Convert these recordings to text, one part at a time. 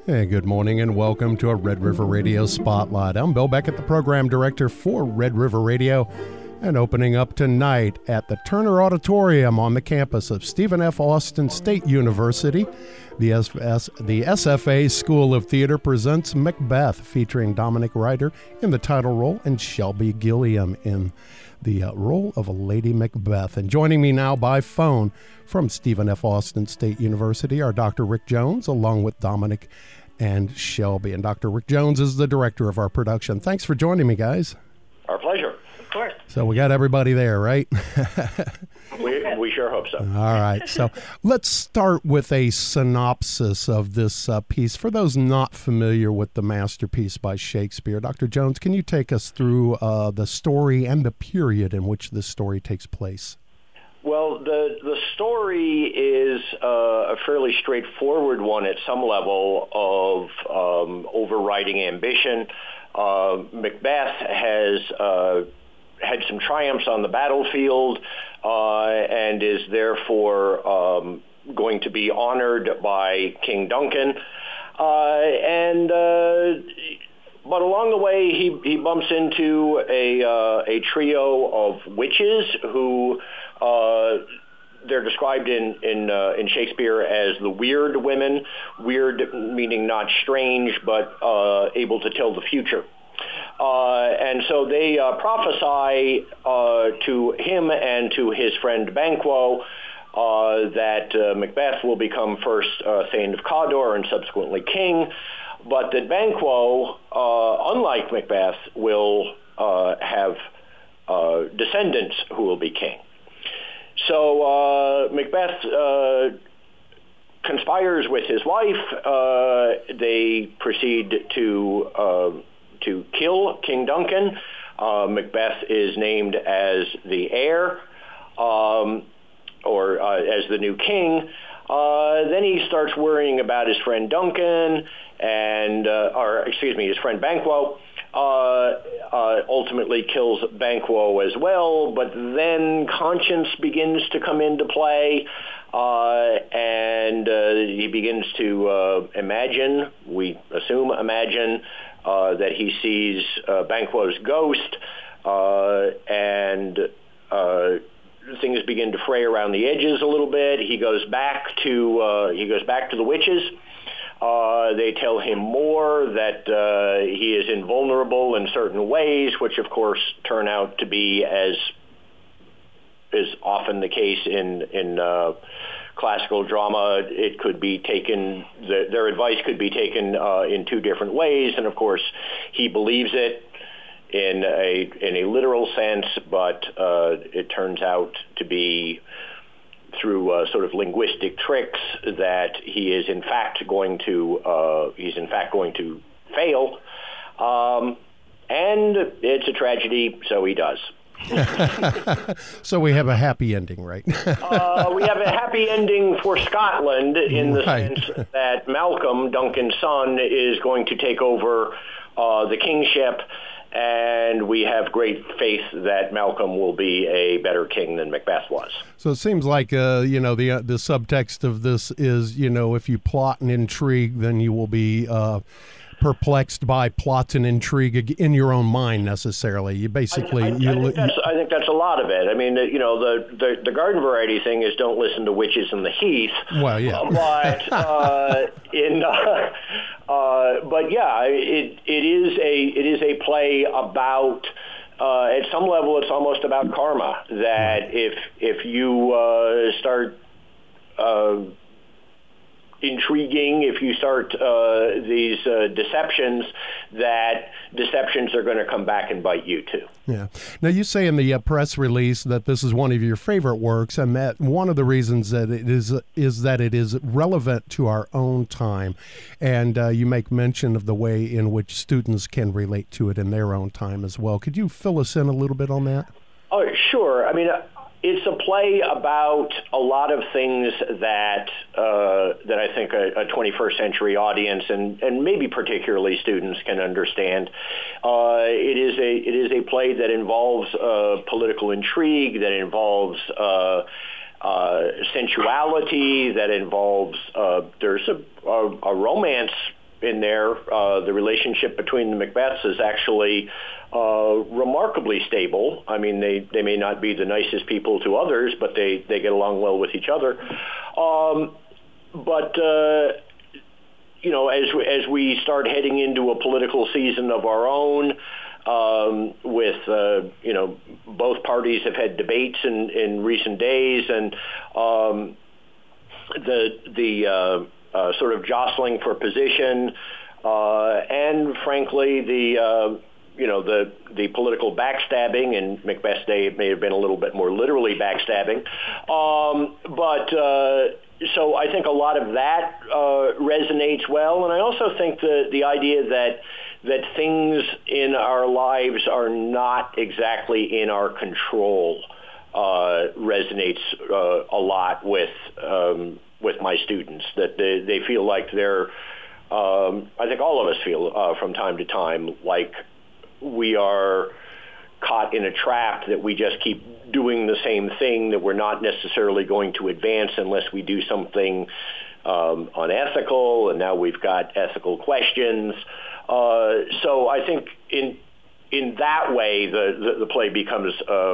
Hey, good morning and welcome to a Red River Radio Spotlight. I'm Bill Beckett, the program director for Red River Radio, and opening up tonight at the Turner Auditorium on the campus of Stephen F. Austin State University. The SFA School of Theater presents Macbeth, featuring Dominic Ryder in the title role and Shelby Gilliam in the role of a Lady Macbeth. And joining me now by phone from Stephen F. Austin State University are Dr. Rick Jones, along with Dominic and Shelby. And Dr. Rick Jones is the director of our production. Thanks for joining me, guys. Our pleasure. Of course. So we got everybody there, right? We sure hope so. All right. So let's start with a synopsis of this piece. For those not familiar with the masterpiece by Shakespeare, Dr. Jones, can you take us through the story and the period in which this story takes place? Well, the story is a fairly straightforward one at some level of overriding ambition. Macbeth has had some triumphs on the battlefield and is therefore going to be honored by King Duncan. But along the way, he bumps into a trio of witches who they're described in Shakespeare as the weird women. Weird meaning not strange, but able to tell the future. And so they prophesy to him and to his friend Banquo that Macbeth will become first Thane of Cawdor and subsequently king, but that Banquo, unlike Macbeth, will have descendants who will be king. So Macbeth conspires with his wife. They proceed to kill King Duncan. Macbeth is named as the heir, or as the new king. Then he starts worrying about his friend Duncan, his friend Banquo. Ultimately kills Banquo as well, but then conscience begins to come into play, and he begins to imagine, that he sees Banquo's ghost, and things begin to fray around the edges a little bit. He goes back to the witches. They tell him more, that he is invulnerable in certain ways, which of course turn out to be, as is often the case in classical drama, it could be taken, their advice could be taken in two different ways, and of course he believes it in a literal sense, but it turns out to be through sort of linguistic tricks that he is in fact going to fail, and it's a tragedy, so he does. So we have a happy ending, right? We have a happy ending for Scotland in the sense that Malcolm, Duncan's son, is going to take over the kingship, and we have great faith that Malcolm will be a better king than Macbeth was. So it seems like, the subtext of this is, if you plot and intrigue, then you will be perplexed by plots and intrigue in your own mind necessarily. You basically... I think that's a lot of it. I mean, the garden variety thing is don't listen to witches in the heath. Well, yeah. But yeah, it is a play about, at some level, it's almost about karma, that if you start intriguing, if you start these deceptions, that deceptions are going to come back and bite you too. Yeah. Now, you say in the press release that this is one of your favorite works, and that one of the reasons that it is that it is relevant to our own time, and you make mention of the way in which students can relate to it in their own time as well. Could you fill us in a little bit on that? Oh, sure. I mean, it's a play about a lot of things that I think a 21st century audience and maybe particularly students can understand. It is a play that involves political intrigue, that involves sensuality, that involves there's a romance in there. The relationship between the Macbeths is actually remarkably stable. I mean, they may not be the nicest people to others, but they get along well with each other. But as we start heading into a political season of our own, with both parties have had debates in recent days, and the sort of jostling for position, and frankly the political backstabbing. In Macbeth's day, it may have been a little bit more literally backstabbing, so I think a lot of that resonates well, and I also think the idea that things in our lives are not exactly in our control resonates a lot with my students. That they feel like they're, I think all of us feel from time to time like we are caught in a trap, that we just keep doing the same thing, that we're not necessarily going to advance unless we do something unethical, and now we've got ethical questions. So I think in that way the play becomes,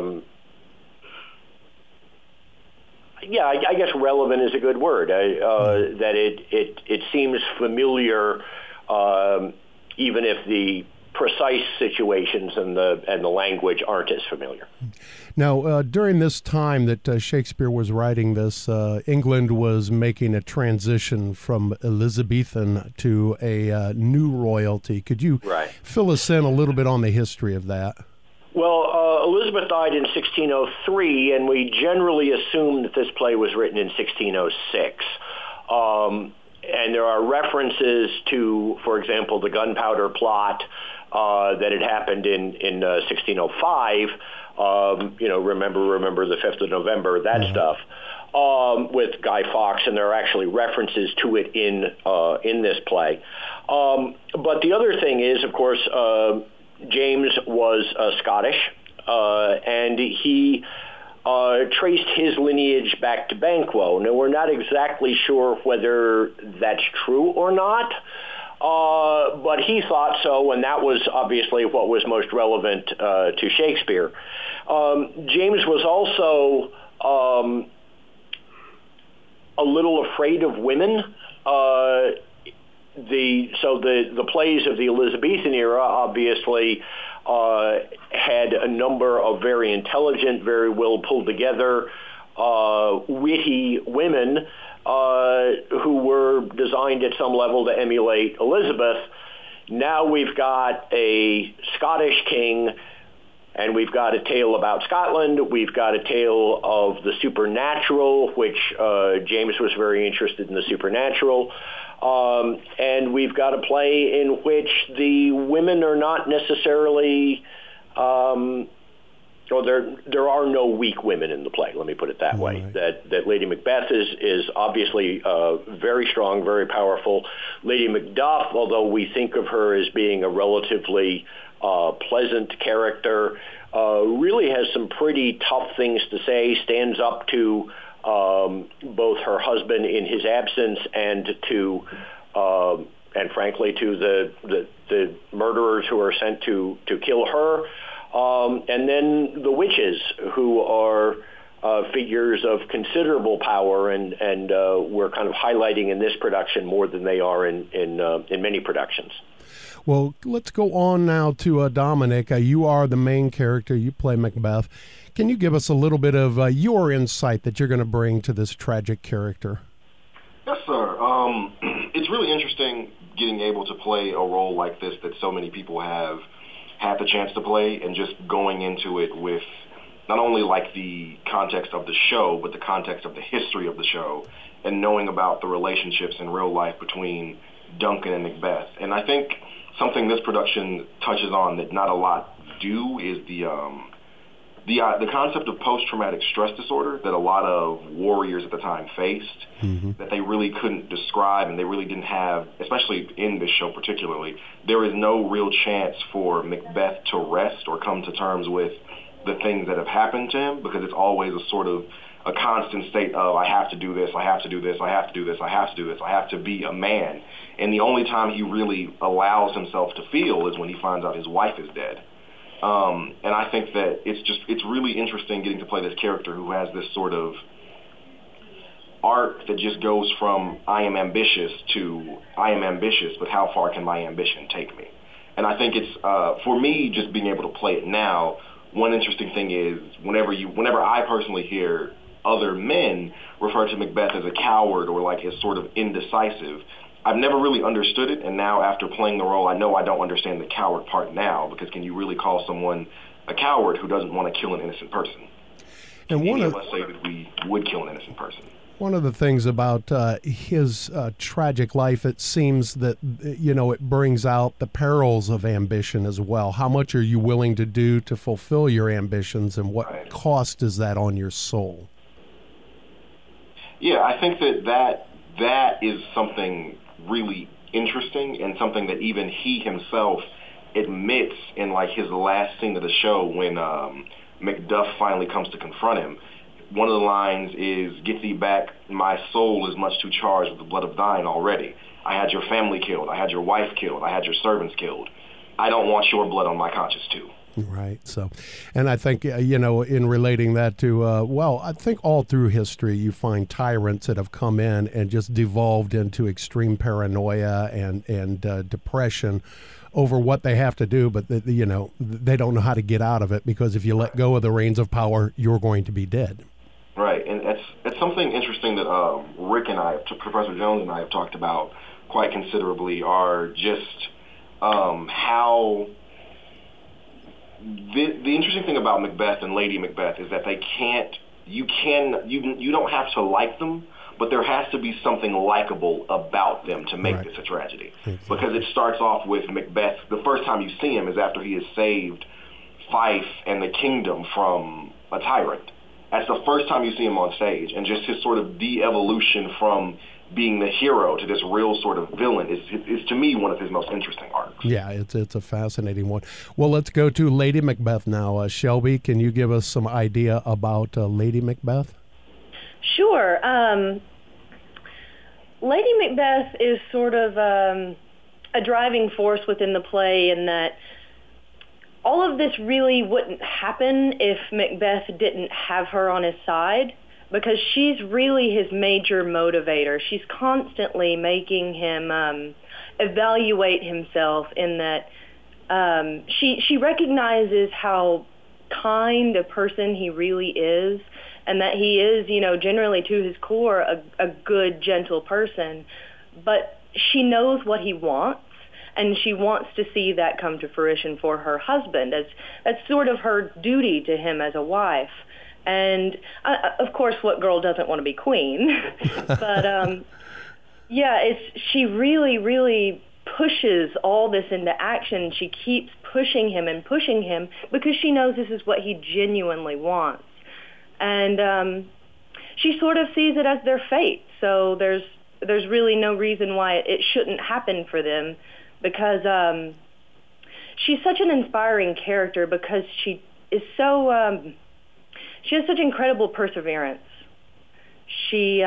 I guess relevant is a good word. That it seems familiar, even if the precise situations and the language aren't as familiar. Now, during this time that Shakespeare was writing this, England was making a transition from Elizabethan to a new royalty. Could you fill us in a little bit on the history of that? Well, Elizabeth died in 1603, and we generally assume that this play was written in 1606. And there are references to, for example, the gunpowder plot that had happened in 1605. Remember the 5th of November, that stuff, with Guy Fawkes, and there are actually references to it in this play. But the other thing is, of course, James was Scottish, and he traced his lineage back to Banquo. Now, we're not exactly sure whether that's true or not, but he thought so, and that was obviously what was most relevant to Shakespeare. James was also a little afraid of women. The plays of the Elizabethan era obviously had a number of very intelligent, very well pulled together, witty women who were designed at some level to emulate Elizabeth. Now we've got a Scottish king, and we've got a tale about Scotland. We've got a tale of the supernatural, which James was very interested in the supernatural. And we've got a play in which the women are not necessarily, there are no weak women in the play, let me put it that way. That Lady Macbeth is obviously very strong, very powerful. Lady Macduff, although we think of her as being a relatively pleasant character, really has some pretty tough things to say, stands up to both her husband in his absence and frankly to the murderers who are sent to kill her, and then the witches, who are figures of considerable power, and we're kind of highlighting in this production more than they are in many productions. Well, let's go on now to Dominic. You are the main character. You play Macbeth. Can you give us a little bit of your insight that you're going to bring to this tragic character? Yes, sir. It's really interesting getting able to play a role like this that so many people have had the chance to play, and just going into it with not only like the context of the show, but the context of the history of the show, and knowing about the relationships in real life between Duncan and Macbeth. And I think something this production touches on that not a lot do is the concept of post-traumatic stress disorder that a lot of warriors at the time faced, that they really couldn't describe, and they really didn't have, especially in this show particularly. There is no real chance for Macbeth to rest or come to terms with the things that have happened to him, because it's always a sort of a constant state of, I have to do this, I have to do this, I have to do this, I have to do this, I have to be a man. And the only time he really allows himself to feel is when he finds out his wife is dead. And I think that it's really interesting getting to play this character who has this sort of arc that just goes from I am ambitious to I am ambitious, but how far can my ambition take me? And I think it's, for me, just being able to play it now, one interesting thing is whenever I personally hear other men refer to Macbeth as a coward or like as sort of indecisive, I've never really understood it, and now after playing the role, I know I don't understand the coward part now, because can you really call someone a coward who doesn't want to kill an innocent person? And any of us say that we would kill an innocent person. One of the things about his tragic life, it seems that, it brings out the perils of ambition as well. How much are you willing to do to fulfill your ambitions, and what cost is that on your soul? Yeah, I think that is something really interesting, and something that even he himself admits in like his last scene of the show when Macduff finally comes to confront him. One of the lines is, "Get thee back, my soul is much too charged with the blood of thine already. I had your family killed, I had your wife killed, I had your servants killed. I don't want your blood on my conscience too." Right. So, and I think, in relating that to, I think all through history, you find tyrants that have come in and just devolved into extreme paranoia and depression over what they have to do, but, they don't know how to get out of it, because if you let go of the reins of power, you're going to be dead. Right. And it's something interesting that Rick and I, Professor Jones and I have talked about quite considerably, are just how... The interesting thing about Macbeth and Lady Macbeth is that you don't have to like them, but there has to be something likable about them to make this a tragedy. Exactly. Because it starts off with Macbeth, the first time you see him is after he has saved Fife and the kingdom from a tyrant. That's the first time you see him on stage, and just his sort of de-evolution from being the hero to this real sort of villain is to me one of his most interesting arcs. Yeah, it's a fascinating one. Well, let's go to Lady Macbeth now. Shelby, can you give us some idea about Lady Macbeth? Sure. Lady Macbeth is sort of a driving force within the play, in that all of this really wouldn't happen if Macbeth didn't have her on his side, because she's really his major motivator. She's constantly making him evaluate himself, in that she recognizes how kind a person he really is, and that he is, generally to his core a good, gentle person. But she knows what he wants, and she wants to see that come to fruition for her husband. That's sort of her duty to him as a wife. And, of course, what girl doesn't want to be queen? But, she really, really pushes all this into action. She keeps pushing him because she knows this is what he genuinely wants. And she sort of sees it as their fate. So there's really no reason why it shouldn't happen for them, because she's such an inspiring character, because she is so... She has such incredible perseverance. She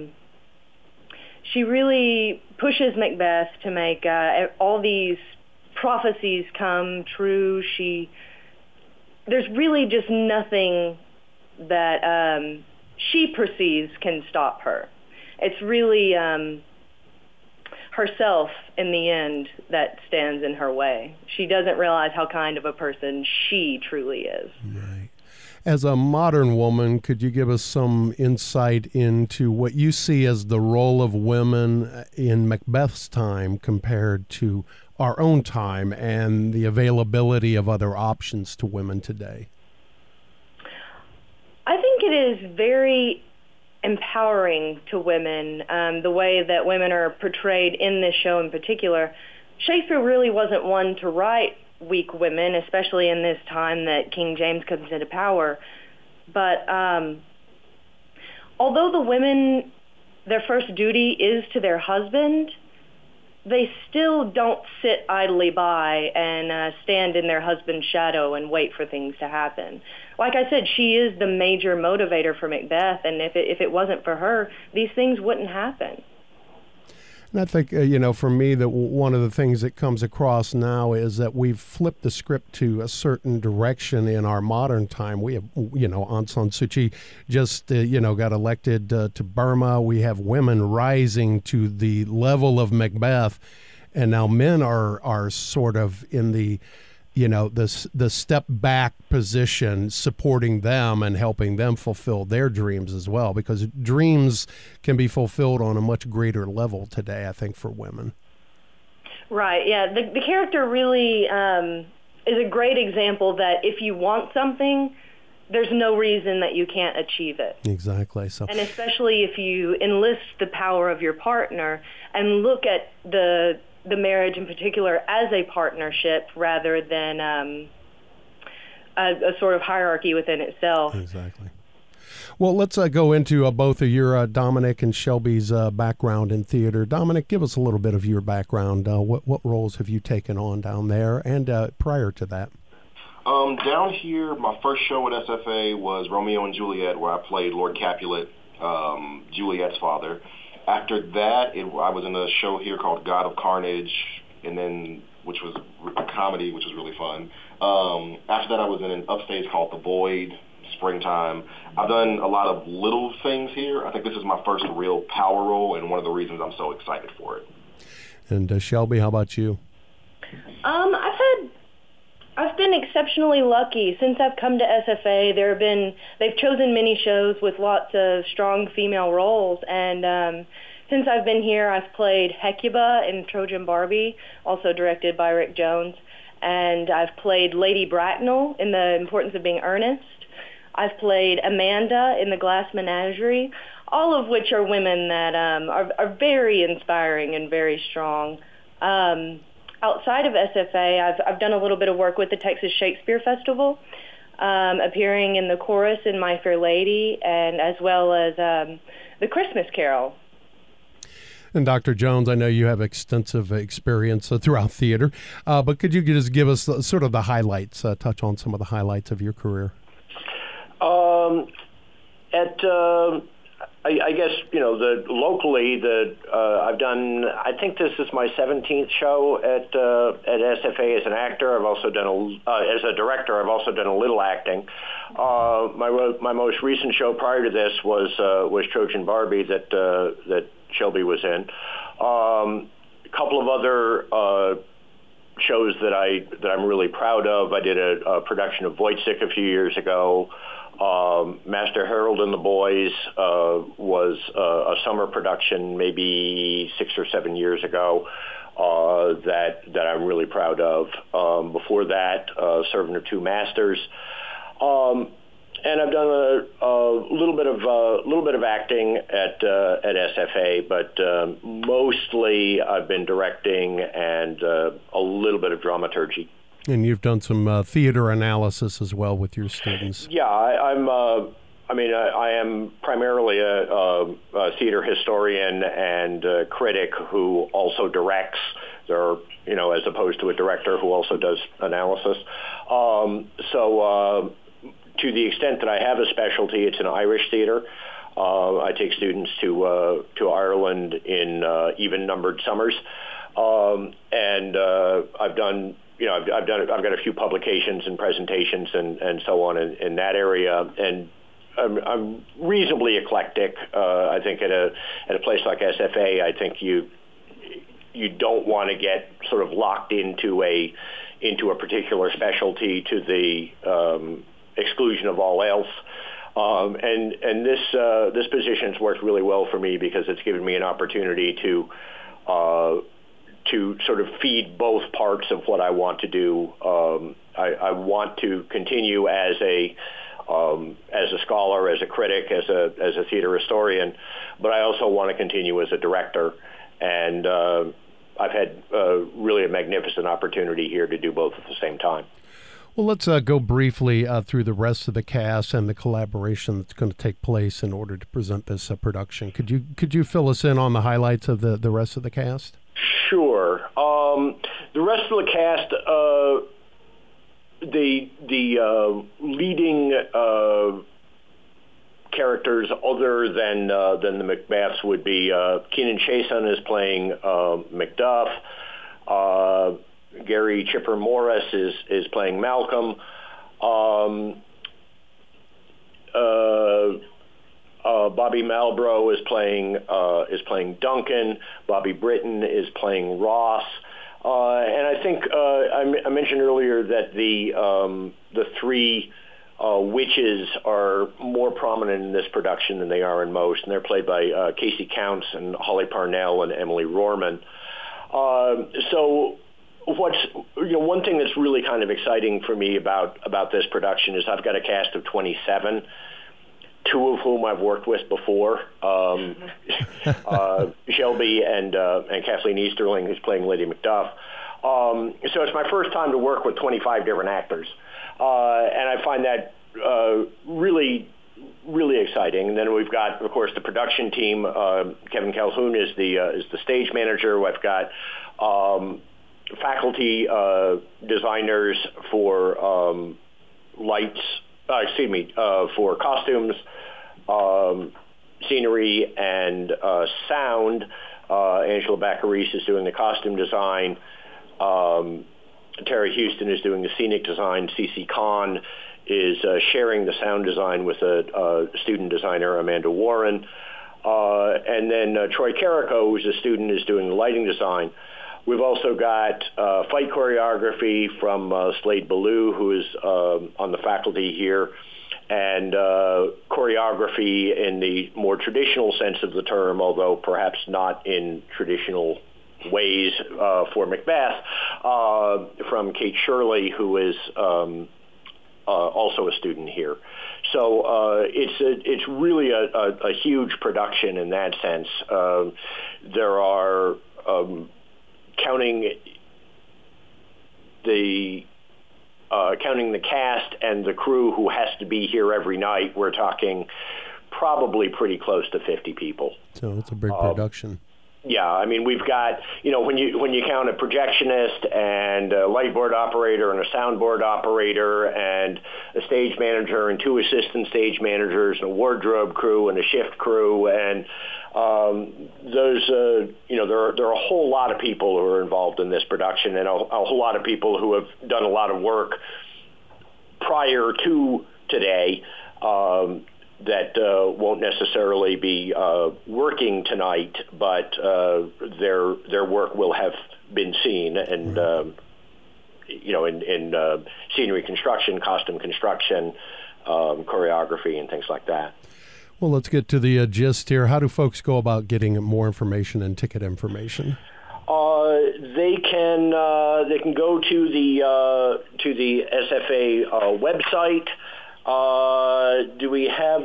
really pushes Macbeth to make all these prophecies come true. There's really just nothing that she perceives can stop her. It's really herself in the end that stands in her way. She doesn't realize how kind of a person she truly is. Right. As a modern woman, could you give us some insight into what you see as the role of women in Macbeth's time compared to our own time, and the availability of other options to women today? I think it is very empowering to women, the way that women are portrayed in this show in particular. Shakespeare really wasn't one to write weak women, especially in this time that King James comes into power. But although the women, their first duty is to their husband, they still don't sit idly by and stand in their husband's shadow and wait for things to happen. Like I said, she is the major motivator for Macbeth, and if it wasn't for her, these things wouldn't happen. And I think, for me, that one of the things that comes across now is that we've flipped the script to a certain direction in our modern time. We have, Aung San Suu Kyi just, got elected to Burma. We have women rising to the level of Macbeth. And now men are sort of in the the step back position, supporting them and helping them fulfill their dreams as well, because dreams can be fulfilled on a much greater level today, I think, for women. Right, yeah. The character really is a great example that if you want something, there's no reason that you can't achieve it. Exactly. So, and especially if you enlist the power of your partner and look at the marriage in particular as a partnership rather than a sort of hierarchy within itself. Exactly. Well, let's go into both of your Dominic and Shelby's background in theater. Dominic, give us a little bit of your background. What roles have you taken on down there and prior to that? Down here, my first show at SFA was Romeo and Juliet, where I played Lord Capulet, Juliet's father. After that, I was in a show here called God of Carnage, and then which was a comedy, which was really fun. After that, I was in an upstage called The Void, Springtime. I've done a lot of little things here. I think this is my first real power role, and one of the reasons I'm so excited for it. And Shelby, how about you? I've been exceptionally lucky since I've come to SFA. They've chosen many shows with lots of strong female roles, and since I've been here, I've played Hecuba in Trojan Barbie, also directed by Rick Jones, and I've played Lady Bracknell in The Importance of Being Earnest. I've played Amanda in The Glass Menagerie, all of which are women that are very inspiring and very strong. Outside of SFA, I've done a little bit of work with the Texas Shakespeare Festival, appearing in the chorus in My Fair Lady, and as well as the Christmas Carol. And Dr. Jones, I know you have extensive experience throughout theater, but could you just give us sort of the highlights, touch on some of the highlights of your career? I guess, locally, I've done, I think this is my 17th show at SFA as an actor. I've also done, as a director, I've also done a little acting. My most recent show prior to this was Trojan Barbie that Shelby was in. A couple of other shows that I'm really proud of. I did a production of Wojciech a few years ago. Master Harold and the Boys was a summer production maybe 6 or 7 years ago that I'm really proud of. Before that, Servant of Two Masters, and I've done a little bit of acting at SFA, but mostly I've been directing and a little bit of dramaturgy. And you've done some theater analysis as well with your students. Yeah, I am primarily a theater historian and a critic who also directs, as opposed to a director who also does analysis. So to the extent that I have a specialty, it's in Irish theater. I take students to Ireland in even-numbered summers, and I've done. I've got a few publications and presentations and so on in that area, and I'm reasonably eclectic. I think at a place like SFA, I think you don't want to get sort of locked into a particular specialty to the exclusion of all else. And this position's worked really well for me because it's given me an opportunity to sort of feed both parts of what I want to do. I want to continue as a scholar, as a critic, as a theater historian, but I also want to continue as a director. And I've had really a magnificent opportunity here to do both at the same time. Well, let's go briefly through the rest of the cast and the collaboration that's going to take place in order to present this production. Could you fill us in on the highlights of the rest of the cast? Sure. The rest of the cast, the leading characters other than the Macbeths would be Keenan Chason is playing Macduff. Gary Chipper Morris is playing Malcolm. Bobby Malbrough is playing Duncan. Bobby Britton is playing Ross. And I think I mentioned earlier that the three witches are more prominent in this production than they are in most, and they're played by Casey Counts and Holly Parnell and Emily Rohrman. So one thing that's really kind of exciting for me about this production is I've got a cast of 27, two of whom I've worked with before, Shelby and Kathleen Easterling, who's playing Lady Macduff. So it's my first time to work with 25 different actors. And I find that really, really exciting. And then we've got, of course, the production team. Kevin Calhoun is the stage manager. I've got faculty designers for for costumes, scenery, and sound. Angela Baccaris is doing the costume design. Terry Houston is doing the scenic design. CeCe Kahn is sharing the sound design with a student designer, Amanda Warren. And then Troy Carrico, who's a student, is doing the lighting design. We've also got fight choreography from Slade Ballou, who is on the faculty here, and choreography in the more traditional sense of the term, although perhaps not in traditional ways for Macbeth, from Kate Shirley, who is also a student here. So it's really a huge production in that sense. There are counting the cast and the crew who has to be here every night, we're talking probably pretty close to 50 people. So it's a big production. Yeah, I mean, we've got, when you count a projectionist and a lightboard operator and a soundboard operator and a stage manager and two assistant stage managers and a wardrobe crew and a shift crew, and there are a whole lot of people who are involved in this production, and a whole lot of people who have done a lot of work prior to today that won't necessarily be working tonight, but their work will have been seen, and in scenery construction, costume construction, choreography, and things like that. Well, let's get to the gist here. How do folks go about getting more information and ticket information? They can go to the SFA website. Do we have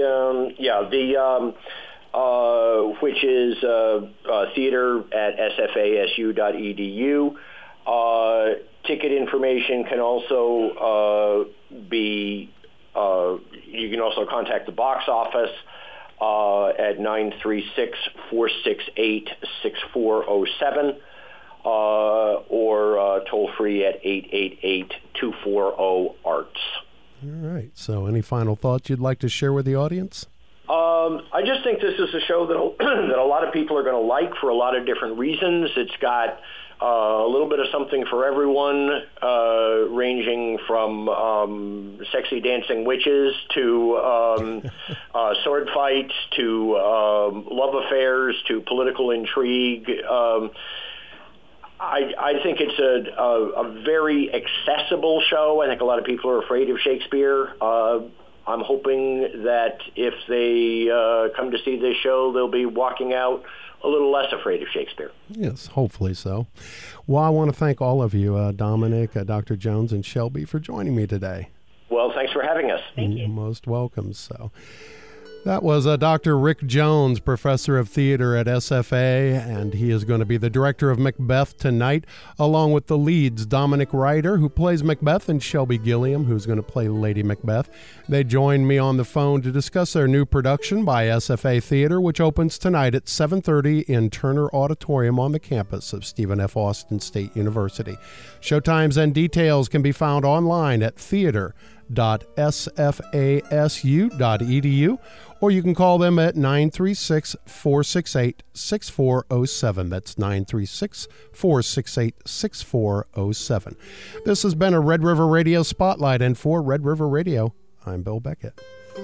which is theater at sfasu.edu. Ticket information can also be. You can also contact the box office at 936-468-6407 or toll free at 888-240-ARTS. All right. So any final thoughts you'd like to share with the audience? I just think this is a show that a lot of people are going to like for a lot of different reasons. It's got a little bit of something for everyone, ranging from sexy dancing witches to sword fights to love affairs to political intrigue. I think it's a very accessible show. I think a lot of people are afraid of Shakespeare. I'm hoping that if they come to see this show, they'll be walking out a little less afraid of Shakespeare. Yes, hopefully so. Well, I want to thank all of you, Dominic, Dr. Jones, and Shelby, for joining me today. Well, thanks for having us. Thank you. You're most welcome. So That was Dr. Rick Jones, professor of theater at SFA, and he is going to be the director of Macbeth tonight, along with the leads, Dominic Ryder, who plays Macbeth, and Shelby Gilliam, who's going to play Lady Macbeth. They joined me on the phone to discuss their new production by SFA Theater, which opens tonight at 7:30 in Turner Auditorium on the campus of Stephen F. Austin State University. Showtimes and details can be found online at theater.sfasu.edu, or you can call them at 936-468-6407. That's 936-468-6407. This has been a Red River Radio Spotlight, and for Red River Radio, I'm Bill Beckett.